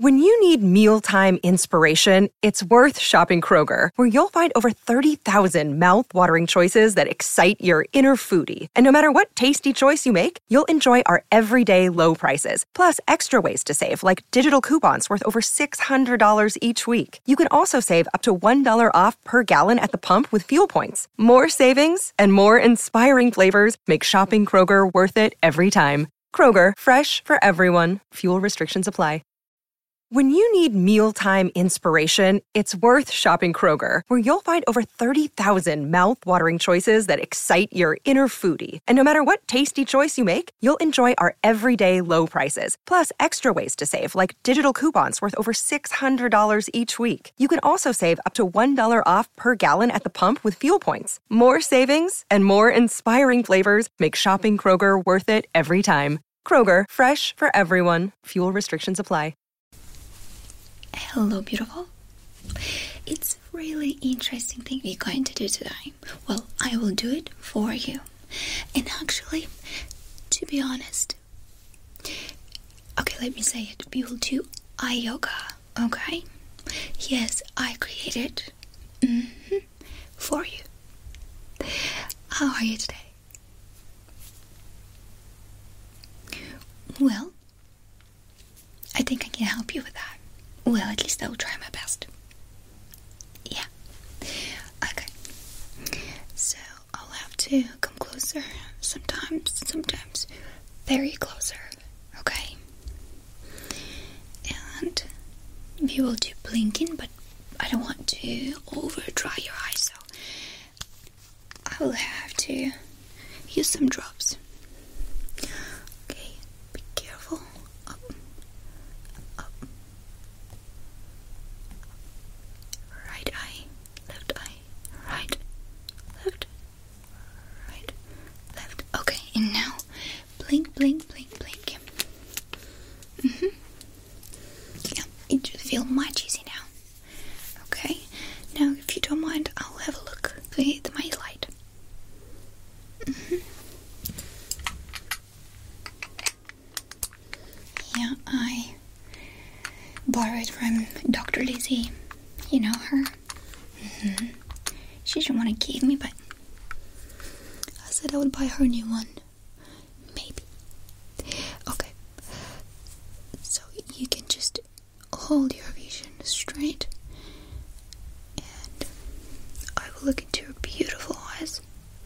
When you need mealtime inspiration, it's worth shopping Kroger, where you'll find over 30,000 mouth-watering choices that excite your inner foodie. And no matter what tasty choice you make, you'll enjoy our everyday low prices, plus extra ways to save, like digital coupons worth over $600 each week. You can also save up to $1 off per gallon at the pump with fuel points. More savings and more inspiring flavors make shopping Kroger worth it every time. Kroger, fresh for everyone. Fuel restrictions apply. When you need mealtime inspiration, it's worth shopping Kroger, where you'll find over 30,000 mouth-watering choices that excite your inner foodie. And no matter what tasty choice you make, you'll enjoy our everyday low prices, plus extra ways to save, like digital coupons worth over $600 each week. You can also save up to $1 off per gallon at the pump with fuel points. More savings and more inspiring flavors make shopping Kroger worth it every time. Kroger, fresh for everyone. Fuel restrictions apply. Hello, beautiful. It's a really interesting thing we're going to do today. Well, I will do it for you. And actually, to be honest, okay, let me say it. We will do eye yoga, okay? Yes, I created for you. How are you today? Well, I think I can help you with that. Well, at least I will try my best. Yeah. Okay. So, I'll have to come closer. Sometimes very closer. Okay? And we will do blinking, but I don't want to over dry your eyes, so I will have to use some drops. Okay, be careful. Up. Right eye, left eye, right, left, right, left. Okay, and now blink, blink, blink, blink. Yeah, it should feel much easier now. Okay, now if you don't mind, I'll have a look with my light. Yeah, I borrowed from Dr. Lizzie. You know her? She didn't want to give me, but I said I would buy her a new one. Maybe. Okay. So you can just hold your vision straight, and I will look into your beautiful eyes.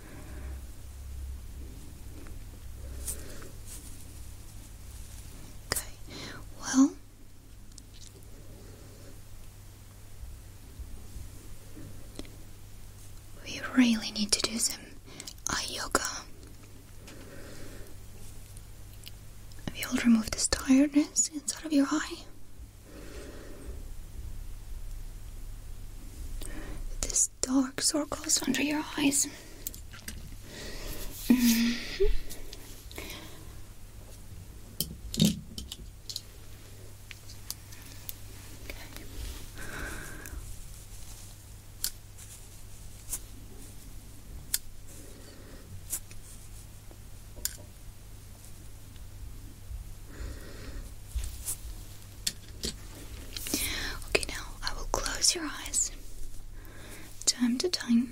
Okay. Well, we really need to do some eye yoga. We will remove this tiredness inside of your eye. This dark circles under your eyes. Okay, now I will close your eyes time to time,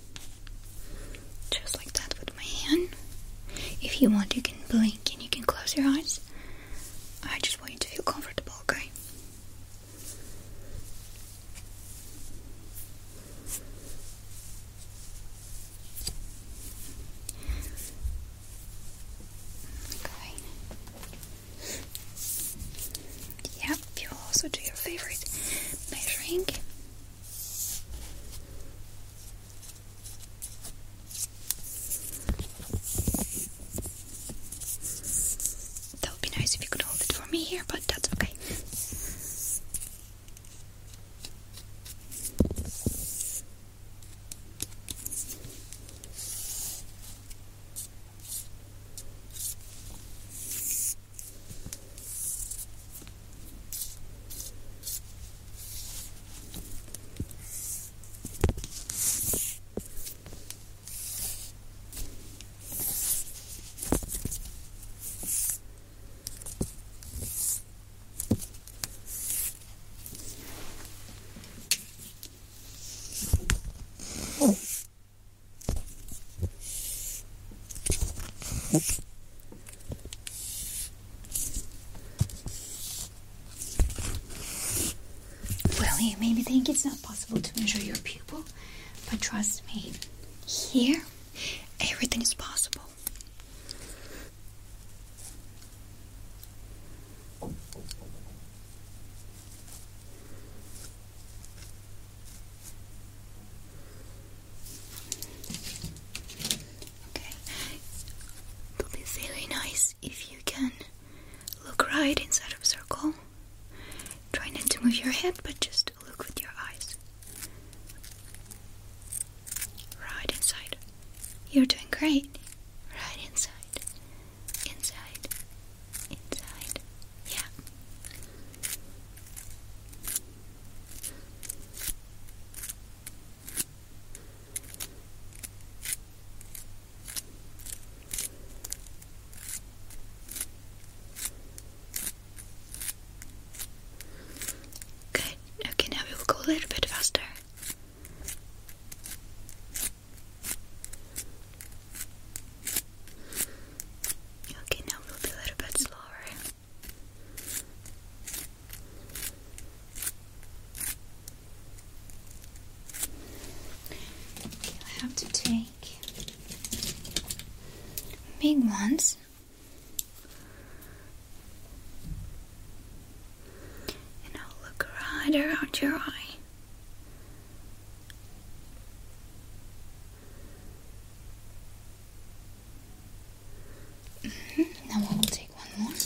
just like that with my hand. If you want, you can blink and you can close your eyes. I just want you to feel comfortable, okay? Okay. Yep, you'll also do your favorite measuring. That would be nice if you could hold it for me here, but that's okay. you maybe think it's not possible to measure your pupil, but trust me, here, everything is possible. Okay, it will be very nice if you can look right inside of a circle. Try not to move your head, but just look with your eyes. Right inside. You're doing great. Right inside. Inside. Inside. Yeah. Good. Okay, now we will go a little bit faster. Okay, now we'll be a little bit slower. Okay, I have to take big ones. And I'll look right around your eye. Now I will take one more.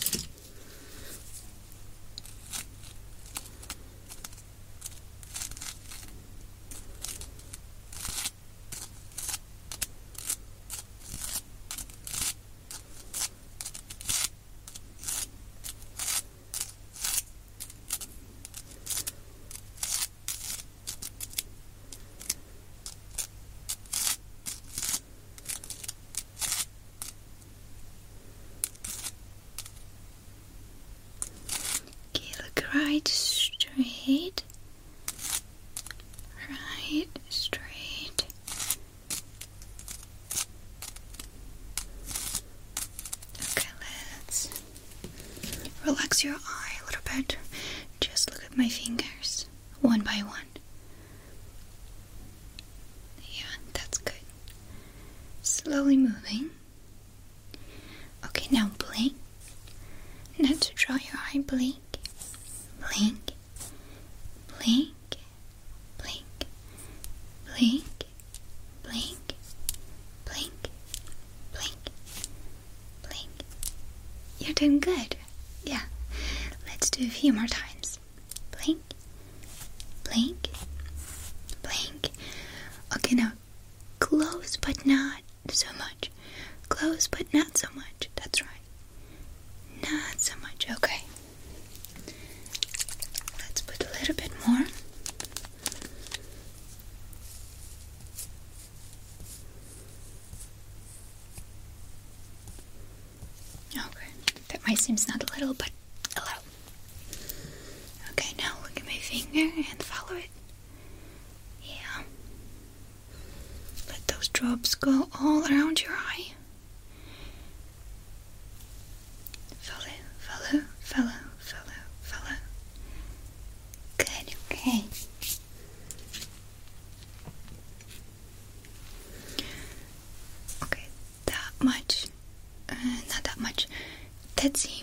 Okay, look right straight. Right straight. Okay, let's relax your eye a little bit. Just look at my fingers, one by one. Yeah, that's good. Slowly moving. Okay, now blink. Not to dry your eye, blink. Blink. Blink. Blink. Blink. Blink. Blink. Blink. Blink. You're doing good. Yeah. Let's do a few more times. Blink. Blink. Blink. Okay, now close but not so much. Close but not so much. That's right. Not so much. Okay. Let's put a little bit more. Okay. That might seem not a little, but a lot. Okay, now look at my finger and follow it. Yeah. Let those drops go all around your eye. Follow, follow, follow, follow, follow. Good, okay. Okay, that much. Not that much. That seems...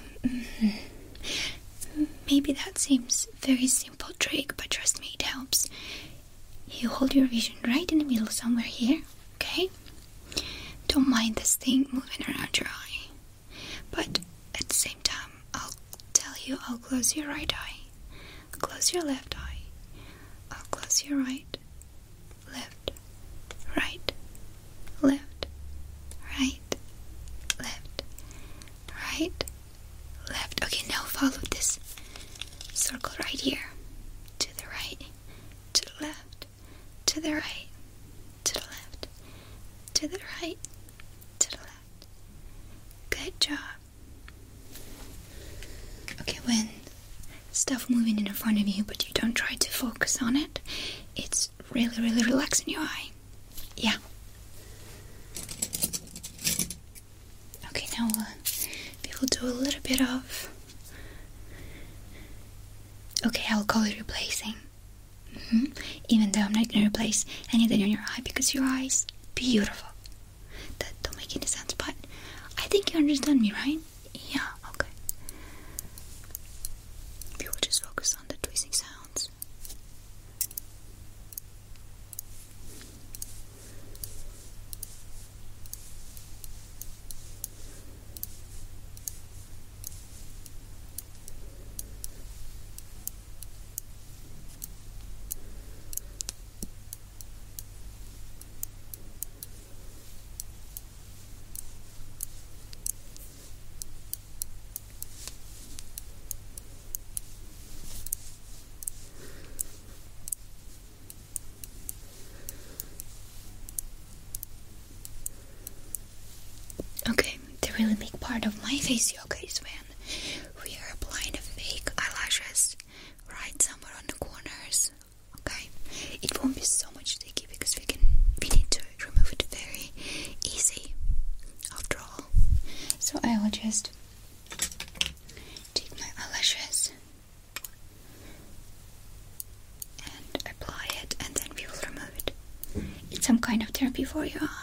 maybe that seems very simple trick, but trust me, it helps. You hold your vision right in the middle somewhere here, okay? Don't mind this thing moving around your eye. But at the same time, I'll tell you, I'll close your right eye. I'll close your left eye. I'll close your right. Left. Right. Left. Right. Left. Right. Left. Okay, now follow this circle right here. To the right. To the left. To the right. To the left. To the right. To the left. Good job. Okay, when stuff moving in front of you, but you don't try to focus on it, it's really, really relaxing your eye. Yeah. Okay, now we will do a little bit of... Okay, I'll call it replacing. Even though I'm not gonna replace anything on your eye because your eye's beautiful. That don't make any sense, but I think you understand me, right? Yeah, okay. We will just focus on the tweezing sounds. Okay, the really big part of my face yoga is when we are applying the fake eyelashes right somewhere on the corners. Okay, it won't be so much sticky because we need to remove it very easy after all. So I will just take my eyelashes and apply it, and then we will remove it. It's some kind of therapy for your eye.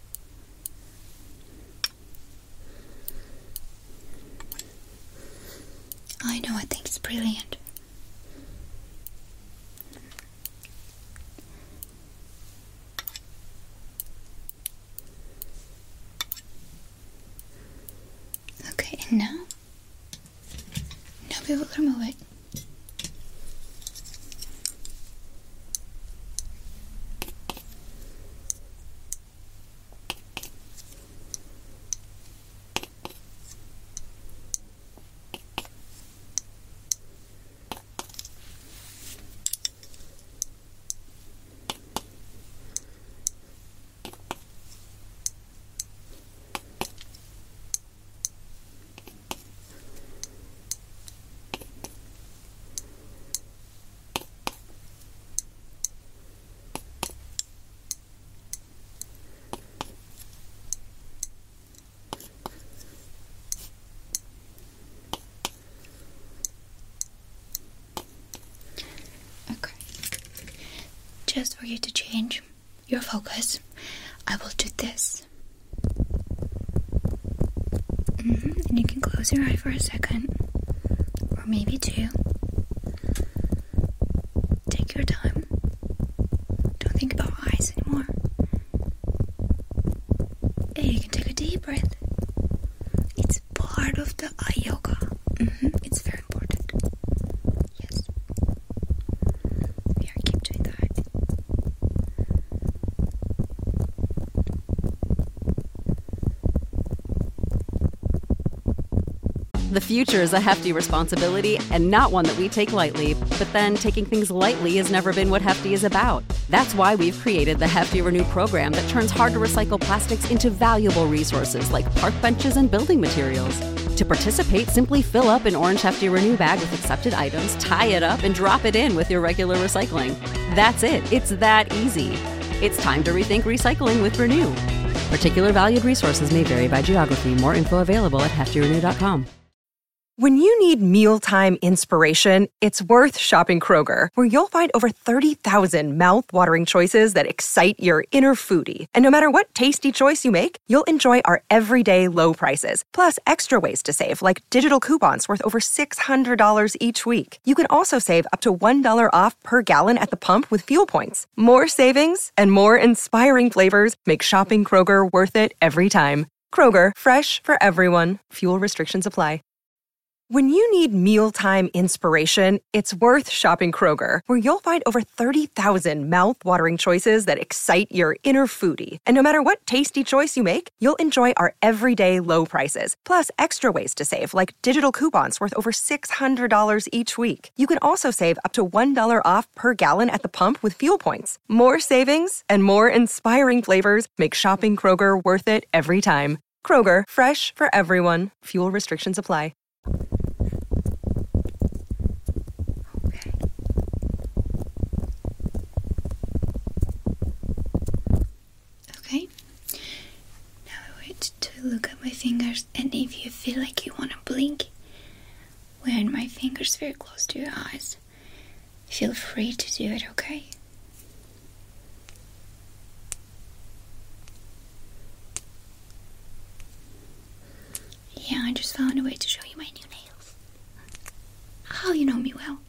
I know, I think it's brilliant. Okay, and now we will remove it. Just for you to change your focus, I will do this. And you can close your eye for a second, or maybe two. Take your time. Don't think about eyes anymore. And you can take a deep breath. It's part of the eye yoga. It's very important. Yes. Here, keep doing that. The future is a hefty responsibility and not one that we take lightly, but then taking things lightly has never been what Hefty is about. That's why we've created the Hefty Renew program that turns hard-to-recycle plastics into valuable resources like park benches and building materials. To participate, simply fill up an orange Hefty Renew bag with accepted items, tie it up, and drop it in with your regular recycling. That's it. It's that easy. It's time to rethink recycling with Renew. Particular valued resources may vary by geography. More info available at heftyrenew.com. When you need mealtime inspiration, it's worth shopping Kroger, where you'll find over 30,000 mouth-watering choices that excite your inner foodie. And no matter what tasty choice you make, you'll enjoy our everyday low prices, plus extra ways to save, like digital coupons worth over $600 each week. You can also save up to $1 off per gallon at the pump with fuel points. More savings and more inspiring flavors make shopping Kroger worth it every time. Kroger, fresh for everyone. Fuel restrictions apply. When you need mealtime inspiration, it's worth shopping Kroger, where you'll find over 30,000 mouth-watering choices that excite your inner foodie. And no matter what tasty choice you make, you'll enjoy our everyday low prices, plus extra ways to save, like digital coupons worth over $600 each week. You can also save up to $1 off per gallon at the pump with fuel points. More savings and more inspiring flavors make shopping Kroger worth it every time. Kroger, fresh for everyone. Fuel restrictions apply. Okay, now I want to look at my fingers, and if you feel like you want to blink when my fingers very close to your eyes, Feel free to do it, okay? Yeah, I just found a way to show you my new nails. How you know me well.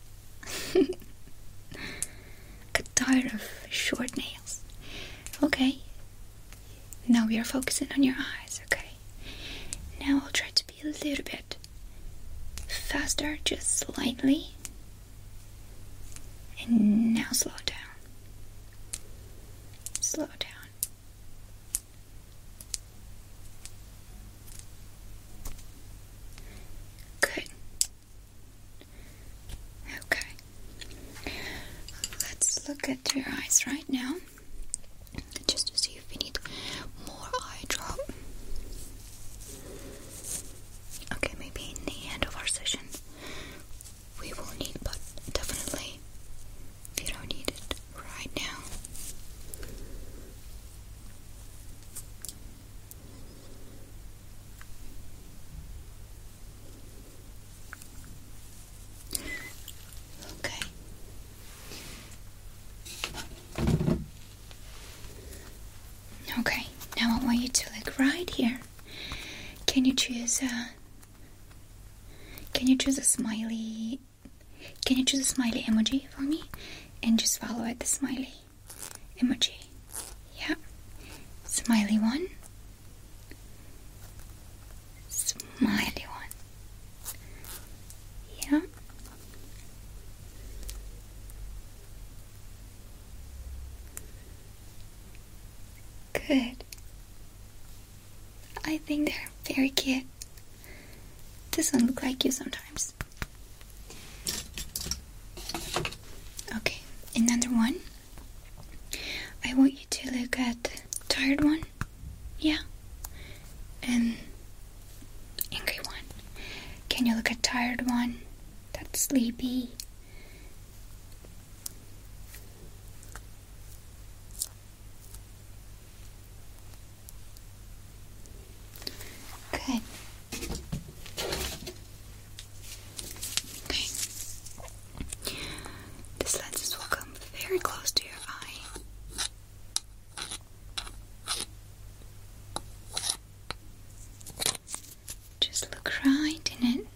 Got tired of short nails. Okay. Now we are focusing on your eyes, okay? Now I'll try to be a little bit faster, just slightly. And now slow down. Slow down. Good. Okay. Let's look at your eyes right now. Just to see if we need more eye drop. Okay, maybe in the end of our session we will need, but definitely if you don't need it right now. Okay. Okay, now I want you to look right here. Can you choose a smiley? Can you choose a smiley emoji for me? And just follow it, the smiley emoji. Yeah. Smiley one. Smiley one. Yeah. Good. I think they're very cute. Doesn't look like you sometimes. Okay, another one. I want you to look at tired one. Yeah. And angry one. Can you look at tired one? That's sleepy. Good. Okay. This lenses will come very close to your eye. Just look right in it.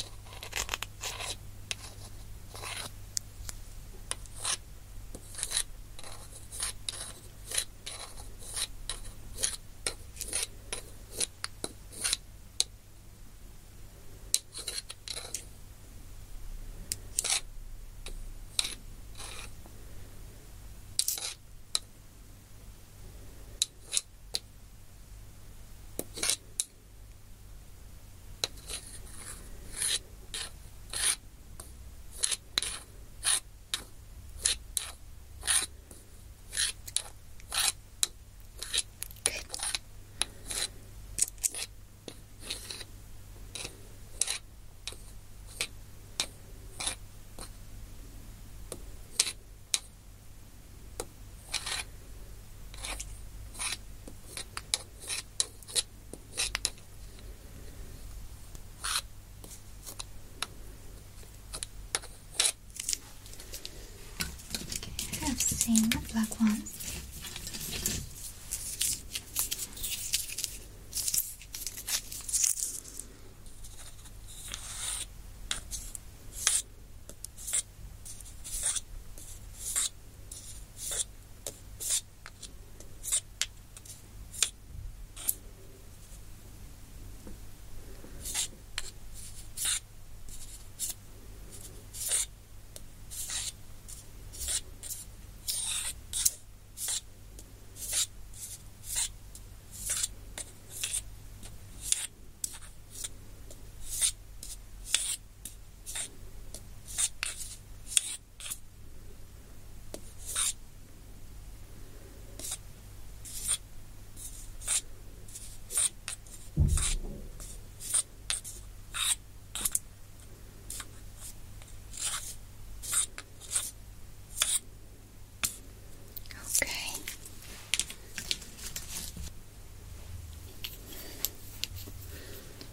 I've seen black ones.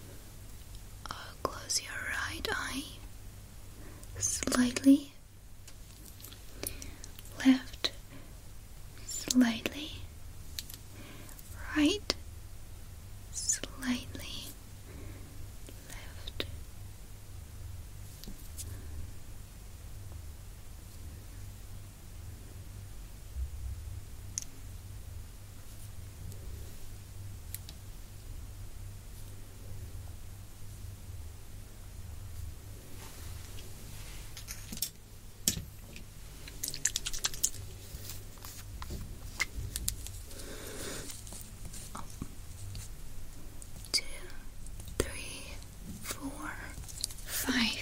Close your right eye slightly slightly right, slightly left. Two, three, four, five.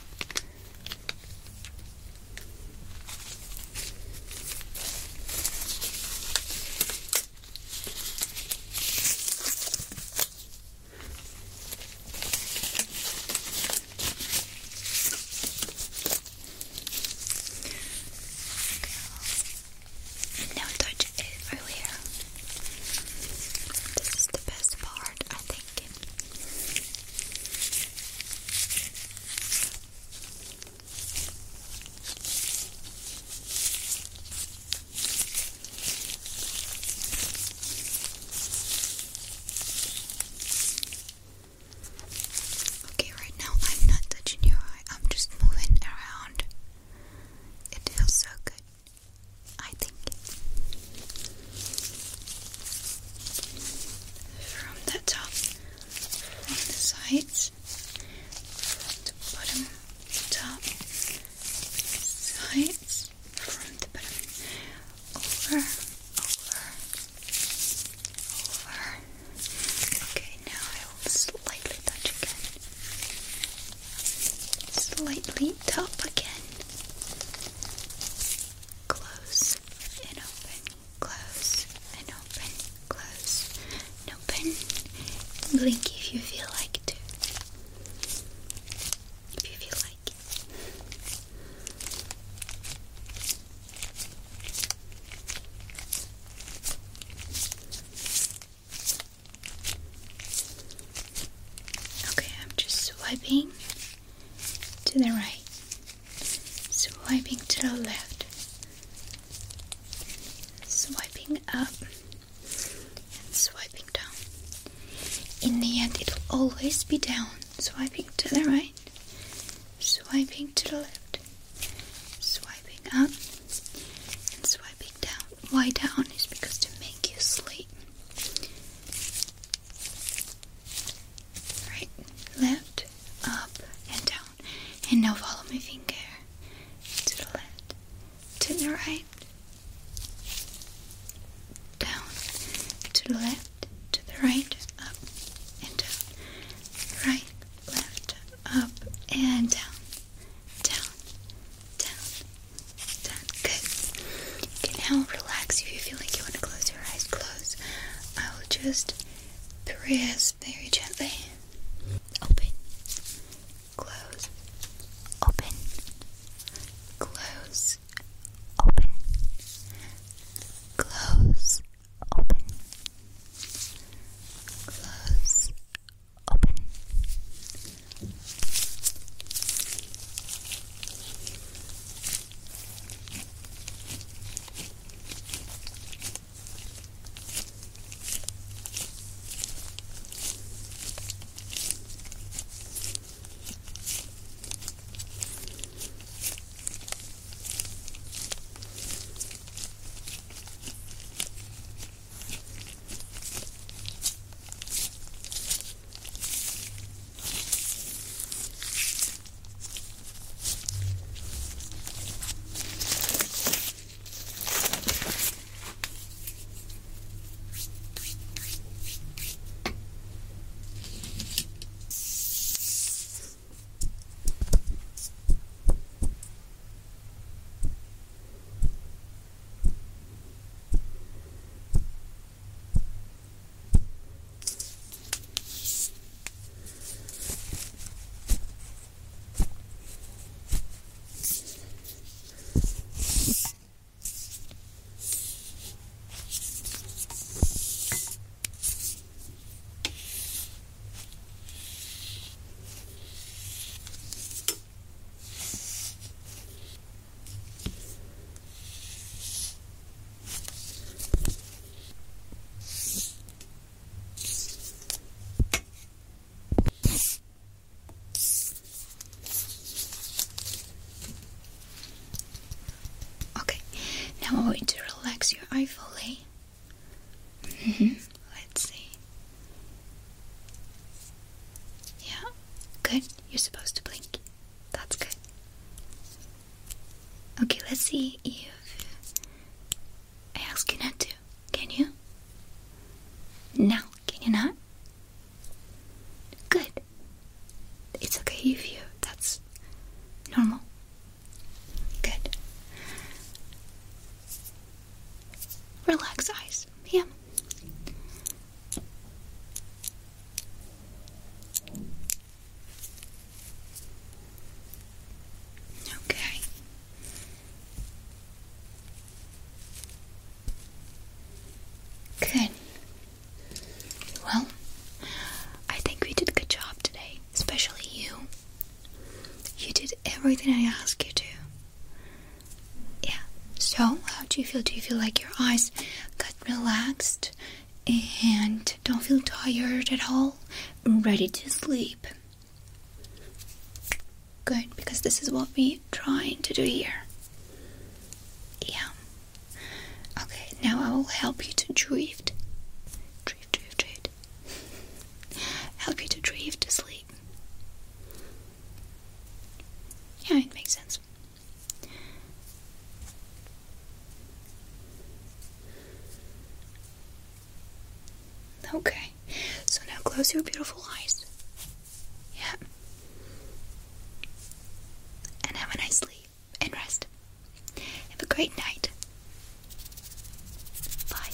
Now touch everywhere. This is the best part, I think. Okay, right now I'm not touching your eye, I'm just moving around. It feels so good, I think. From the top, from the sides, from the bottom, top, sides, from the bottom, over. Okay, now I will slightly touch again. Slightly top again. Close and open, close and open, close and open. Blink if you feel like to. If you feel like. Okay, I'm just swiping to the right, swiping to the left, swiping up and swiping down. In the end, it'll always be down. Swiping to the right, swiping to the left, swiping up and swiping down. Why down is because to make you sleep. Right, left, up and down. And now follow my finger. To the left, to the right, down, to the left, to the right, up and down, right, left, up and down, down, down, down. Good. You can now relax if you feel like you want to close your eyes. Close. I will just press very gently. Open, close, open, close, open, close, open, close, open. Now I'm going to relax your eye fully. Let's see. Yeah, good. You're supposed to blink. That's good. Okay, let's see if I ask you not to. Can you? No, can you not? Good. It's okay if you. That's normal. Good. Relax eyes. Yeah. Okay. Good. Well, I think we did a good job today, especially you. You did everything I asked you to. Yeah. So, how do you feel? Do you feel like your eyes got relaxed and don't feel tired at all? Ready to sleep? Good, because this is what we're trying to do here. Yeah. Okay, now I will help you to drift. Drift. Help you to drift to sleep. Yeah, it makes sense. Okay, so now close your beautiful eyes. Yeah. And have a nice sleep and rest. Have a great night. Bye.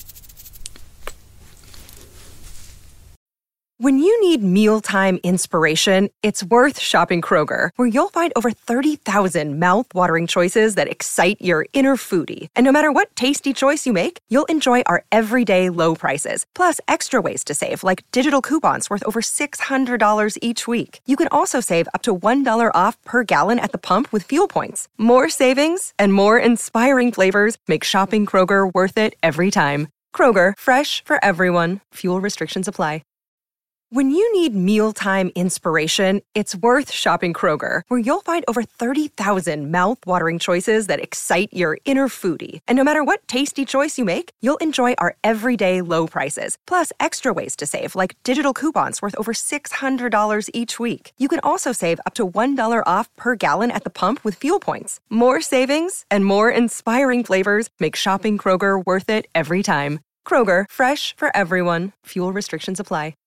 When you need mealtime inspiration, it's worth shopping Kroger, where you'll find over 30,000 mouth-watering choices that excite your inner foodie. And no matter what tasty choice you make, you'll enjoy our everyday low prices, plus extra ways to save, like digital coupons worth over $600 each week. You can also save up to $1 off per gallon at the pump with fuel points. More savings and more inspiring flavors make shopping Kroger worth it every time. Kroger, fresh for everyone. Fuel restrictions apply. When you need mealtime inspiration, it's worth shopping Kroger, where you'll find over 30,000 mouth-watering choices that excite your inner foodie. And no matter what tasty choice you make, you'll enjoy our everyday low prices, plus extra ways to save, like digital coupons worth over $600 each week. You can also save up to $1 off per gallon at the pump with fuel points. More savings and more inspiring flavors make shopping Kroger worth it every time. Kroger, fresh for everyone. Fuel restrictions apply.